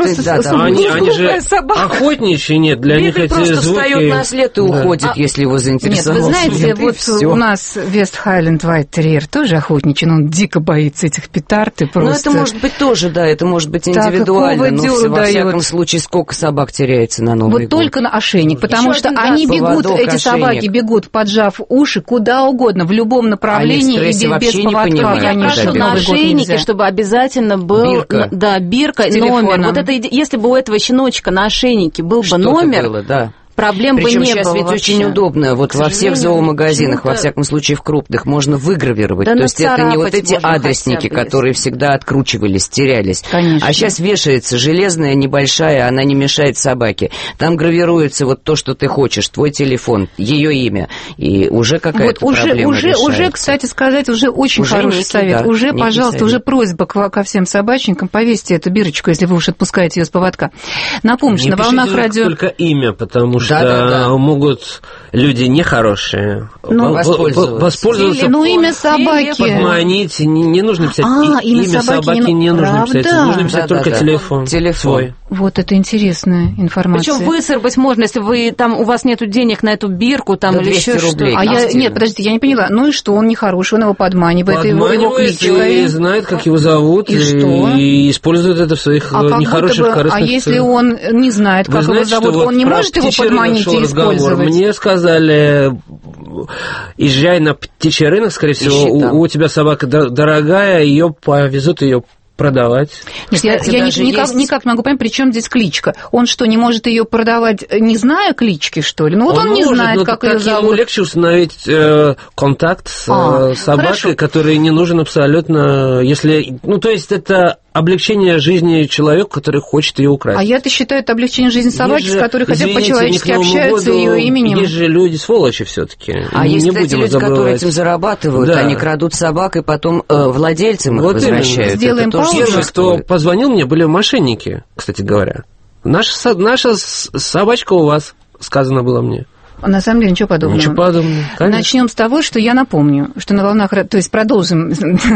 же охотничьи, нет, для них эти звуки... просто встает на след и уходит, если его заинтересовал. Нет, вы знаете, вот у нас Вест Хайленд Вайт Терьер тоже охотничий, но он дико боится этих петард и просто... Ну, это может быть тоже, да, это может быть индивидуально, но во всяком случае сколько собак теряется на Новый год? Вот только на ошейник, потому что они бегут, эти собаки бегут, поджав уши, куда угодно, в любом направлении и без поводка. Я прошу на ошейнике, чтобы обязательно был бирка, номер. Вот это, если бы у этого щеночка на ошейнике был бы номер... Проблем причем бы не сейчас было ведь вообще. Очень удобно. Вот во всех зоомагазинах, во всяком случае в крупных, можно выгравировать. Да, то есть это не вот эти адресники, которые всегда откручивались, терялись. Конечно. А сейчас вешается железная, небольшая, она не мешает собаке. Там гравируется вот то, что ты хочешь, твой телефон, ее имя. И уже какая-то проблема решается. Уже, кстати сказать, уже очень хороший совет. Уже, пожалуйста, уже просьба ко всем собачникам, повесьте эту бирочку, если вы уж отпускаете ее с поводка. Напомню, на волнах радио... только имя, потому что могут люди нехорошие воспользоваться. Ну, имя собаки. Подманить. Не нужно писать имя собаки, не нужно писать. Нужно писать только телефон. Свой. Вот это интересная информация. Причем высырбать можно, если вы там у вас нету денег на эту бирку там или еще что-то. Нет, подождите, я не поняла. Ну и что, он нехороший, он его подманивает, его кличка. И знает, как его зовут, и использует это в своих нехороших корыстных целях. А если он не знает, как его зовут, он не может его подманить и использовать? Мне сказали, езжай на птичий рынок, скорее всего, у тебя собака дорогая, ее повезут, ее продавать. Нет, я никак не могу понять, при чем здесь кличка. Он что, не может ее продавать, не зная клички, что ли? Ну вот он не знает, как ее зовут. Ему легче установить контакт с собакой, который не нужен абсолютно, если... Ну, то есть это облегчение жизни человеку, который хочет ее украсть. А я-то считаю, это облегчение жизни собаки, с которой хотя бы по-человечески общаются ее именем. Есть же люди сволочи все-таки. А есть, кстати, люди, которые этим зарабатывают, они крадут собак и потом владельцам их возвращают. Сделаем паузу. Первые, кто позвонил мне, были мошенники, кстати говоря. Наша собачка у вас, сказано было мне. На самом деле ничего подобного. Ничего подобного. Начнем с того, что я напомню, что на волнах... То есть продолжим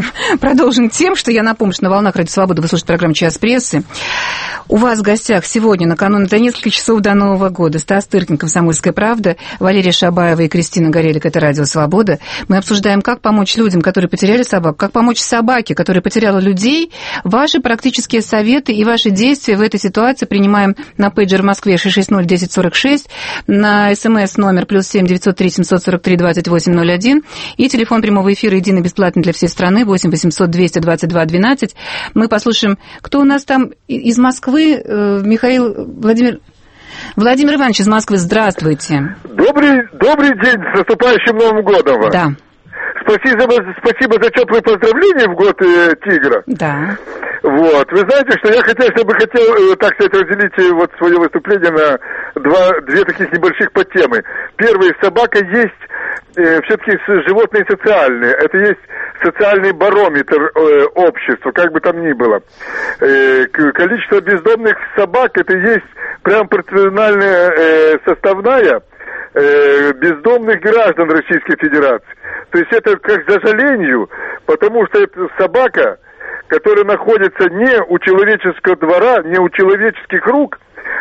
тем, что я напомню, что на волнах Радио Свобода вы слушаете программу «Час прессы». У вас в гостях сегодня, накануне, за несколько часов до Нового года, Стас Тыркин, «Комсомольская правда», Валерия Шабаева и Кристина Горелик, это «Радио Свобода». Мы обсуждаем, как помочь людям, которые потеряли собак, как помочь собаке, которая потеряла людей. Ваши практические советы и ваши действия в этой ситуации принимаем на пейджер в Москве 660-1046, на СМС номер +7 903 743 2801 и телефон прямого эфира единый бесплатный для всей страны 8 800 222 12. Мы послушаем, кто у нас там из Москвы. Михаил Владимир Иванович из Москвы, здравствуйте. Добрый день, с наступающим Новым годом вас. Да. Спасибо за теплые поздравления в год тигра. Да. Вот. Вы знаете, что я хотел так сказать, разделить вот свое выступление на две таких небольших подтемы. Первый, собака есть все-таки животные социальные. Это есть социальный барометр общества, как бы там ни было. Количество бездомных собак, это есть прям пропорциональная составная бездомных граждан Российской Федерации. То есть это как сожалению, потому что это собака, которая находится не у человеческого двора, не у человеческих рук,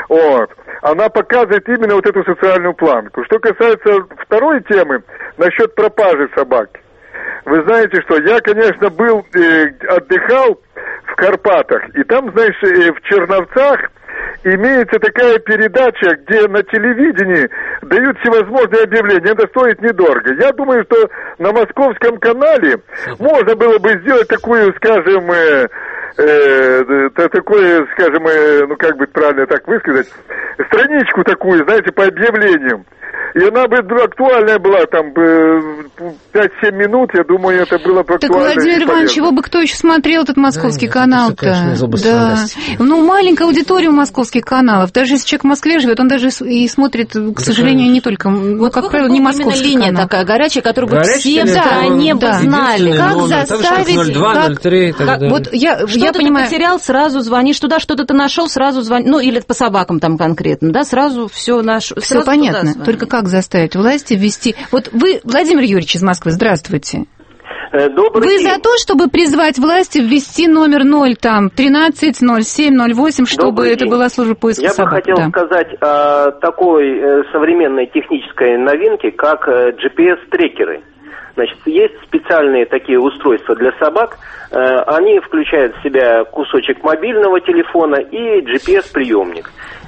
она показывает именно вот эту социальную планку. Что касается второй темы, насчет пропажи собаки. Вы знаете, что я, конечно, отдыхал в Карпатах, и там, знаешь, в Черновцах имеется такая передача, где на телевидении дают всевозможные объявления. Это стоит недорого. Я думаю, что на Московском канале можно было бы сделать такую, скажем, такое, скажем, ну как бы правильно так высказать, страничку такую, знаете, по объявлениям. И она бы актуальная была, там, 5-7 минут, я думаю, это было бы актуально. Так, Владимир Иванович, его бы кто еще смотрел, этот московский канал-то? Да. Ну, маленькая аудитория у московских каналов. Даже если человек в Москве живет, он даже и смотрит, к сожалению, не только, ну, как правило, не московский канал. Линия такая горячая, которую бы все в стране бы знали. Как заставить... 02, 03 и так далее. Вот я что-то понимаю... ты потерял, сразу звонишь туда, что-то ты нашел, сразу звонишь. Ну, или по собакам там конкретно, да, сразу все нашел. Все понятно, только как заставить власти ввести... Вот вы, Владимир Юрьевич из Москвы, здравствуйте. Добрый Вы день. за то, чтобы призвать власти ввести номер 0, там, 13, 07, 08, чтобы Добрый это день. была служба поиска собак? Я бы хотел сказать о такой современной технической новинке, как GPS-трекеры. Значит, есть специальные такие устройства для собак. Они включают в себя кусочек мобильного телефона и GPS-приемник.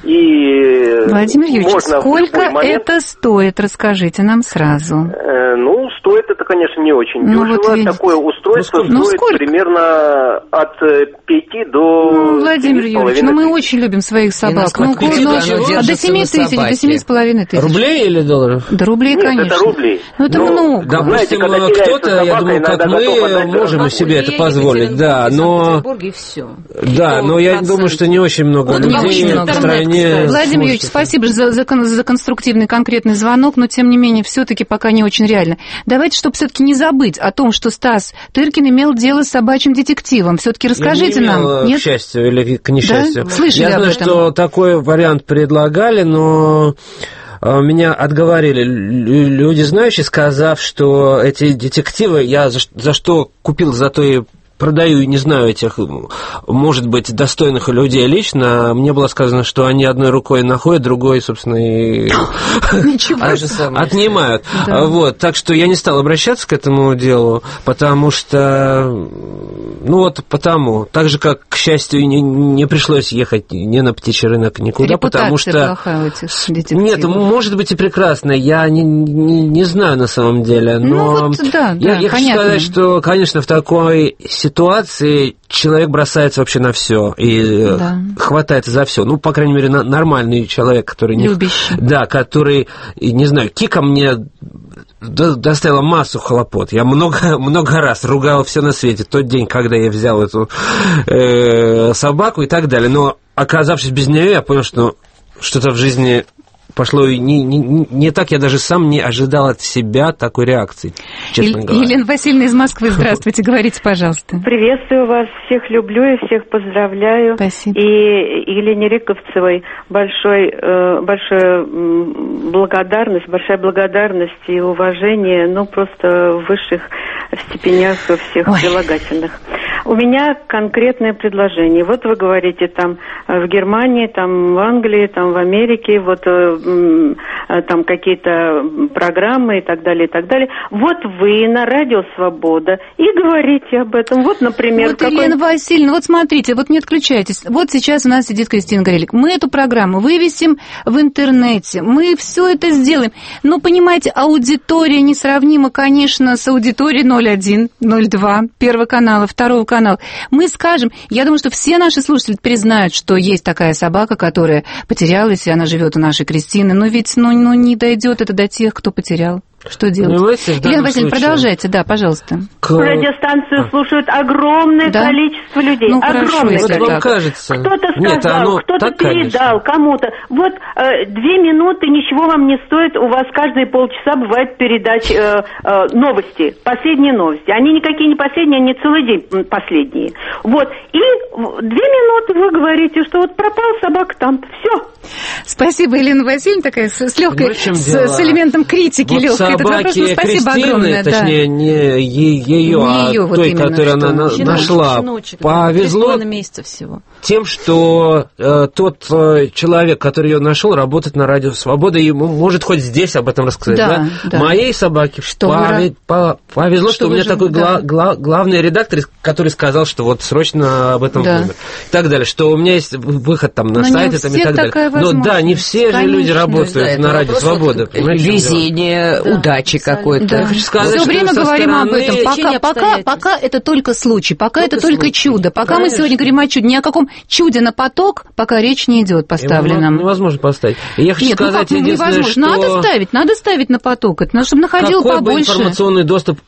И Владимир Юрьевич, сколько это стоит? Расскажите нам сразу. Ну, стоит это, конечно, не очень дешево. Вот Такое устройство стоит примерно от 5 до Владимир Юрьевич, ну мы очень любим своих собак. Ну, до 7 тысяч, до 7,5 тысяч. Рублей или долларов? Да рублей, Нет, конечно. это рублей. Ну, это много. Допустим, кто-то, я думаю, как мы, можем себе это позволить, да, но... Да, но я думаю, что не очень много людей в стране... Владимир Юрьевич, спасибо за конструктивный конкретный звонок, но тем не менее все-таки пока не очень реально. Давайте, чтобы все-таки не забыть о том, что Стас Тыркин имел дело с собачьим детективом. Все-таки расскажите нам. Нет? К счастью или к несчастью. Да? Слышали я знаю, что такой вариант предлагали, но... Меня отговорили люди знающие, сказав, что эти детективы, я за что купил, за то и продаю, не знаю, этих, может быть, достойных людей лично. Мне было сказано, что они одной рукой находят, другой, собственно, и отнимают. Вот, так что я не стал обращаться к этому делу, потому что, ну вот потому, так же, как, к счастью, не пришлось ехать ни на птичий рынок, никуда, потому что... Нет, может быть и прекрасно, я не знаю на самом деле, но я хочу сказать, что, конечно, в такой ситуации человек бросается вообще на все и хватается за все. Ну, по крайней мере, нормальный человек, который... Любящий. Да, который, не знаю, Кика мне доставила массу хлопот. Я много раз ругал все на свете. Тот день, когда я взял эту собаку и так далее. Но, оказавшись без нее, я понял, что что-то в жизни... пошло не так, я даже сам не ожидал от себя такой реакции, честно говоря. Елена Васильевна из Москвы, здравствуйте, говорите, пожалуйста. Приветствую вас, всех люблю и всех поздравляю. Спасибо. И Елене Риковцевой большая благодарность и уважение, ну, просто в высших степенях всех прилагательных. У меня конкретное предложение. Вот вы говорите, там в Германии, там в Англии, там в Америке, вот там какие-то программы и так далее, и так далее. Вот вы на Радио Свобода и говорите об этом. Вот, например... Вот, Елена Васильевна, вот смотрите, вот не отключайтесь. Вот сейчас у нас сидит Кристина Горелик. Мы эту программу вывесим в интернете. Мы все это сделаем. Но, понимаете, аудитория несравнима, конечно, с аудиторией 01, 02, Первого канала, Второго канала. Мы скажем, я думаю, что все наши слушатели признают, что есть такая собака, которая потерялась, и она живет у нашей Кристины. Но ведь не дойдет это до тех, кто потерял. Что делать? Елена Васильевна, продолжайте, да, пожалуйста. Радиостанцию слушают огромное количество людей. Ну, огромное количество. Вот вам кажется. Кто-то сказал, кто-то передал кому-то. Вот 2 минуты ничего вам не стоит. У вас каждые полчаса бывает передач новости, последние новости. Они никакие не последние, они целый день последние. Вот. И 2 минуты вы говорите, что вот пропала собака там. Все. Спасибо, Елена Васильевна, такая с легкой, с элементом критики, легкой этот вопрос, но спасибо огромное. Точнее, не ее, а той, которую она нашла. Повезло всего. Тем, что тот человек, который ее нашел, работает на Радио Свобода, и может хоть здесь об этом рассказать. Да, да? Моей собаке повезло, что у меня такой главный редактор, который сказал, что вот срочно об этом вымер. И так далее, что у меня есть выход там на сайт и так далее. Но да, не все же люди работают на Радио Свобода. Везение, удачи какой-то. Я хочу сказать, все время говорим об этом. Пока это только случай, пока это только чудо. Пока мы сегодня говорим о чуде, ни о каком чуде на поток, пока речь не идет поставленном. Невозможно поставить. Я хочу сказать единственное, что... Надо ставить на поток, чтобы находило побольше. Какой бы информационный доступ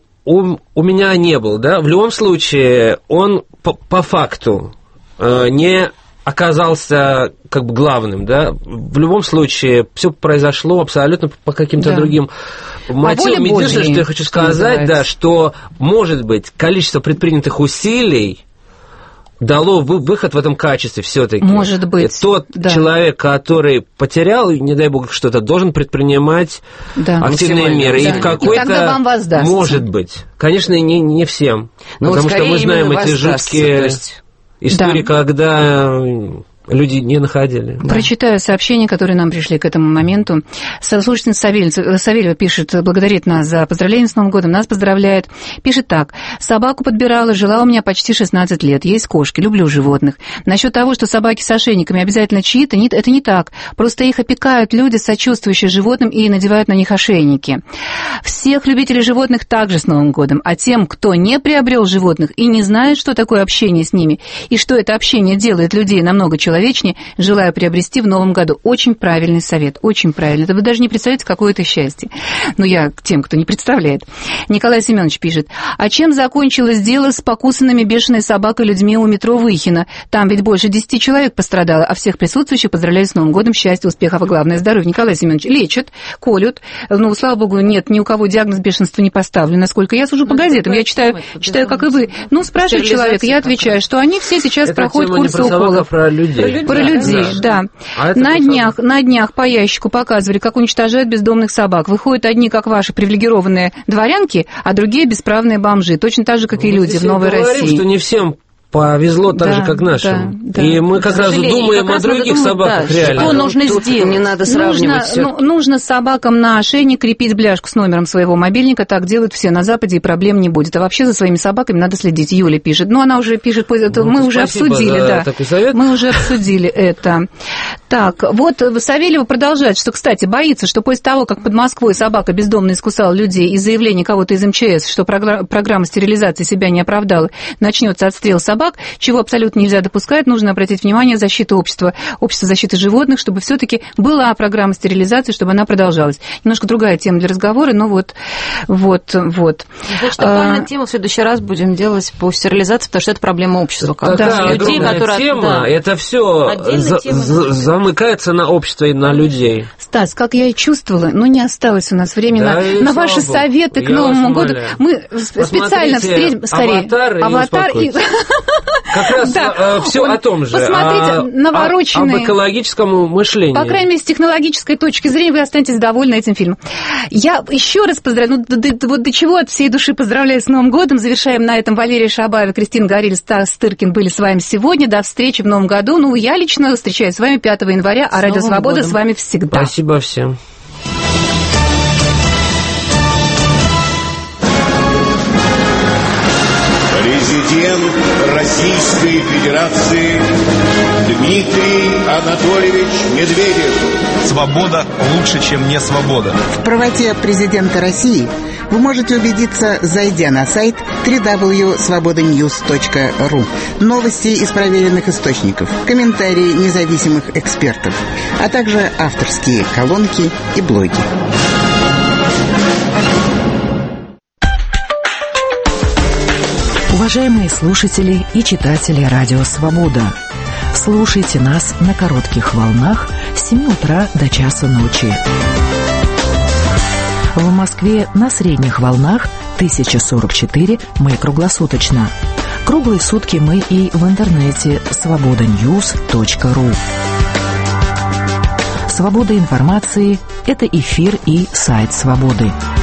у меня не был, да, в любом случае он по факту не оказался как бы главным, да, в любом случае все произошло абсолютно по каким-то другим мотивам. Единственное, что я хочу сказать, да, что, может быть, количество предпринятых усилий дало выход в этом качестве все-таки. Может быть. Тот человек, который потерял, не дай бог что-то, должен предпринимать активные меры. И в какой-то... Может быть. Конечно, не всем. Потому что мы знаем эти жуткие истории, когда... люди не находили. Прочитаю сообщения, которые нам пришли к этому моменту. Слушательница Савельева пишет, благодарит нас за поздравление с Новым годом, нас поздравляет. Пишет так. Собаку подбирала, жила у меня почти 16 лет. Есть кошки, люблю животных. Насчет того, что собаки с ошейниками обязательно чьи-то, это не так. Просто их опекают люди, сочувствующие животным, и надевают на них ошейники. Всех любителей животных также с Новым годом. А тем, кто не приобрел животных и не знает, что такое общение с ними, и что это общение делает людей намного человечнее, желаю приобрести в новом году. Очень правильный совет, очень правильный. Это вы даже не представляете, какое это счастье. Но я к тем, кто не представляет. Николай Семенович пишет. А чем закончилось дело с покусанными бешеной собакой людьми у метро Выхино? Там ведь больше 10 человек пострадало, а всех присутствующих поздравляю с Новым годом, счастья, успехов и, главное, здоровья. Николай Семенович, лечат, колют. Ну, слава богу, нет, ни у кого диагноз бешенства не поставлен. Насколько я сужу по газетам, я читаю, как и вы. Ну, спрашивает человек, я отвечаю, что они все сейчас проходят курсы уколов. Про людей. Про людей, да. На днях по ящику показывали, как уничтожают бездомных собак. Выходят одни, как ваши привилегированные дворянки, а другие бесправные бомжи. Точно так же, как и люди в Новой России. Что не всем повезло так же, как нашим. И мы как раз думаем о других собаках реально. Что нужно сделать? Не надо сравнивать. Нужно собакам на ошейник крепить бляшку с номером своего мобильника. Так делают все на Западе, и проблем не будет. А вообще за своими собаками надо следить. Юля пишет. Она уже пишет, мы уже обсудили. Да. Мы уже обсудили это. Так, вот Савельева продолжает, что, кстати, боится, что после того, как под Москвой собака бездомно искусала людей из заявления кого-то из МЧС, что программа стерилизации себя не оправдала, начнется отстрел собак, чего абсолютно нельзя допускать, нужно обратить внимание на защиту общества защиты животных, чтобы все-таки была программа стерилизации, чтобы она продолжалась. Немножко другая тема для разговора, но вот. Значит, актуальную тему в следующий раз будем делать по стерилизации, потому что это проблема общества. Такая людей, которые тема, это все замыкается на общество и на людей. Стас, как я и чувствовала, не осталось у нас времени на ваши советы к Новому году. Мы специально встретим... Аватар и... Как раз все о том же. Посмотрите, навороченные. Об экологическом мышлении. По крайней мере, с технологической точки зрения вы останетесь довольны этим фильмом. Я еще раз поздравляю, вот до чего от всей души поздравляю с Новым годом. Завершаем на этом. Валерия Шабаева, Кристина Гориль, Стас Стыркин были с вами сегодня. До встречи в Новом году. Я лично встречаюсь с вами 5 января, а Радио Свобода с вами всегда. Спасибо всем. Президент Российской Федерации Дмитрий Анатольевич Медведев. Свобода лучше, чем не свобода. В правоте президента России вы можете убедиться, зайдя на сайт www.svobodanews.ru. Новости из проверенных источников, комментарии независимых экспертов, а также авторские колонки и блоги. Уважаемые слушатели и читатели Радио Свобода, слушайте нас на коротких волнах с 7 утра до часу ночи. В Москве на средних волнах 1044 мы круглосуточно. Круглые сутки мы и в интернете svobodanews.ru. «Свобода информации» — это эфир и сайт «Свободы».